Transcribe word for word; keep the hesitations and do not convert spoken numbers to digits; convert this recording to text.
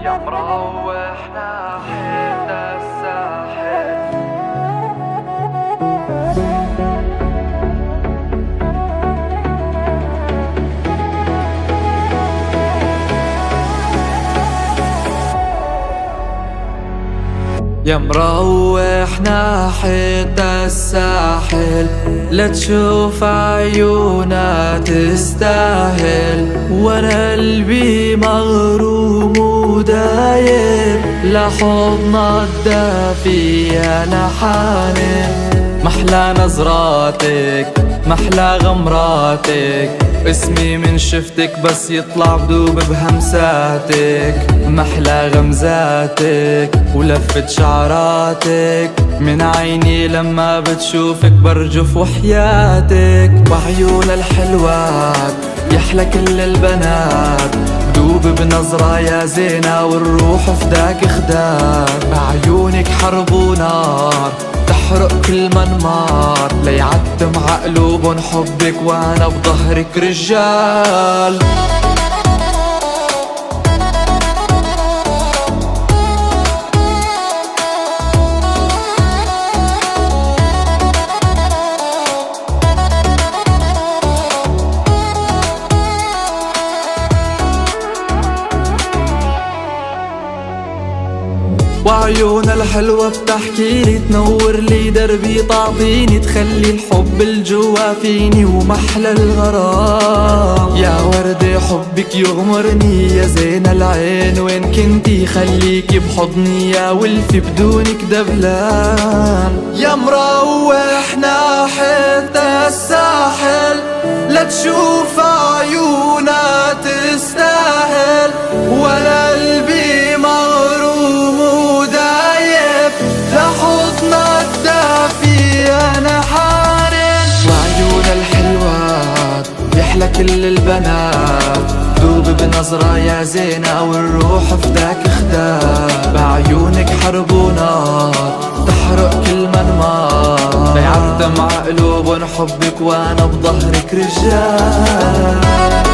يا مروح ناحية الساحل. يا مروح ناحية الساحل، لا تشوف عيونا تستاهل، وانا قلبي مغروم وداير لحضن الدافي انا حانل. محلى نظراتك محلى غمراتك، اسمي من شفتك بس يطلع بدوب بهمساتك. محلى غمزاتك ولفة شعراتك، من عيني لما بتشوفك برجف وحياتك. وعيون الحلوات يحلى كل البنات، بدوب بنظرة يا زينة والروح فداك خداك. بعيونك حرب ونار تحرق كل منمار، ليعتم عقلوبن حبك وانا بظهرك رجال. وعيون الحلوة بتحكيلي تنور لي دربي، تعطيني تخلي الحب الجوا فيني ومحلى الغرام. يا وردة حبك يغمرني يا زين العين، وين كنتي خليكي بحضني يا ولفي بدونك دبلان. يا مروح ناحية الساحل، لا تشوف عيونا تستاهل، ولا قلبي مغروم ودايب لحضن الدافي انا حانل. وعيون الحلوات يحلى كل البنات، دوب بنظرة يا زينة والروح فداك خداك. بعيونك حرب ونار تحرق كل منمار، ليعتم عقلوبن حبك وانا بظهرك رجال.